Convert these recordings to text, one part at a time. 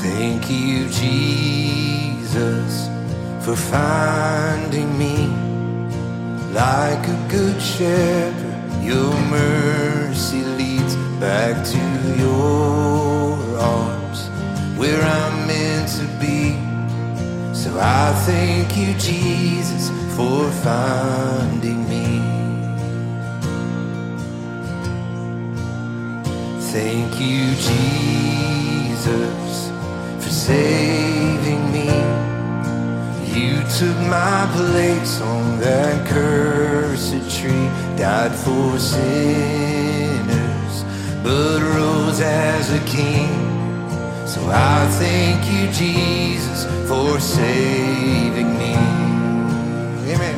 Thank you, Jesus, for finding me. Like a good shepherd, your mercy leads back to your arms, where I'm meant to be. So I thank you, Jesus, for finding me. Thank you, Jesus, for saving me. You took my place on that cursed tree, died for sinners, but rose as a king. So I thank you, Jesus, for saving me. Amen.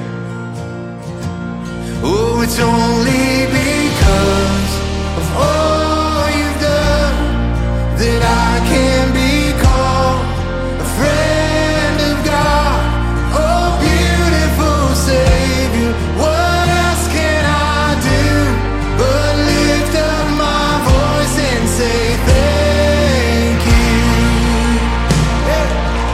Oh, it's only because of all you've done that I can be called a friend of God. Oh, beautiful Savior, what else can I do but lift up my voice and say thank you. Yeah.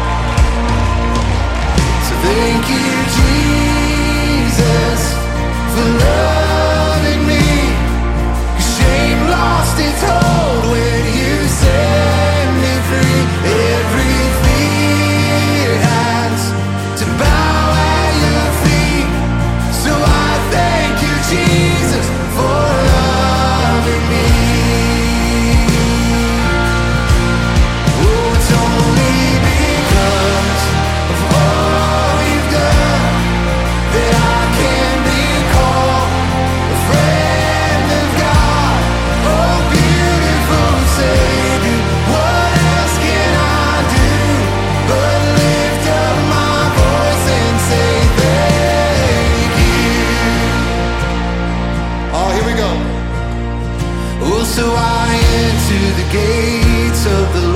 So thank you, Jesus, for loving me. 'Cause shame lost its hold when you set me free. Every fear has to bow at your feet. So I thank you, Jesus, for loving me. Oh, it's only because of all you've done that I can be called a friend of God. Oh, beautiful Savior, what else can I do but lift up my voice and say thank you. Oh, here we go. Oh, so I enter the gates of the